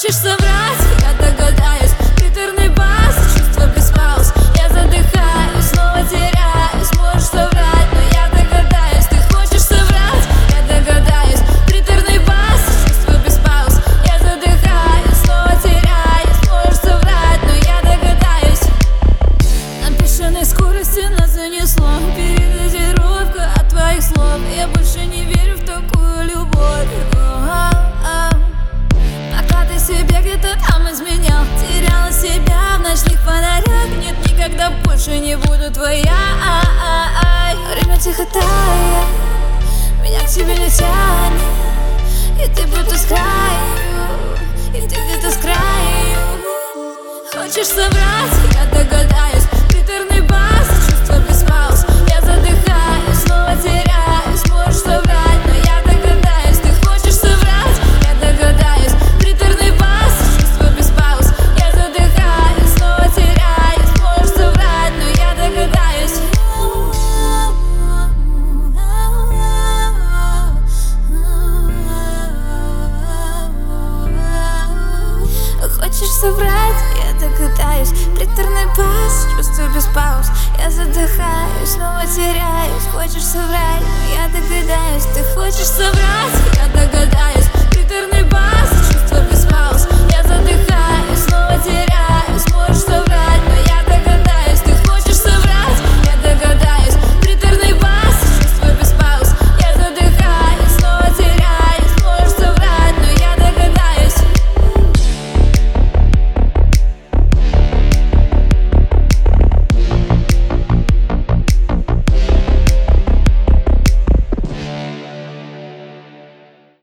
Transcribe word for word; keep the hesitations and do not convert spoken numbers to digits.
Хочешь соврать? Я догадаюсь. Приторный бас, чувство без пауз. Я задыхаюсь, снова теряюсь. Можешь соврать, но я догадаюсь. Ты хочешь соврать? Я догадаюсь. Приторный бас, чувство без пауз. Я задыхаюсь, снова теряюсь. Можешь соврать, но я догадаюсь. На бешеной скорости нас занесло. Передозировка от твоих слов. Я больше не верю в такую любовь. Себе где-то там изменял, теряла себя в ночных фонарях. Нет, никогда больше не буду твоя. Время тихо тает, меня к тебе не тянет. И ты будто с краю, и ты где-то с краю. Хочешь соврать? Я догадаюсь. Приторный бас, чувство без пауз. Я задыхаюсь, снова теряюсь. Можешь соврать, но я догадаюсь. Ты хочешь соврать? Я догадаюсь. Приторный бас, чувство без пауз. Я задыхаюсь, снова теряюсь. Можешь соврать, но я догадаюсь. Хочешь соврать? Я догадаюсь. Приторный бас, чувство без пауз. Я задыхаюсь, снова теряюсь. Хочешь соврать? Но я догадаюсь. Ты хочешь соврать? Я догадаюсь.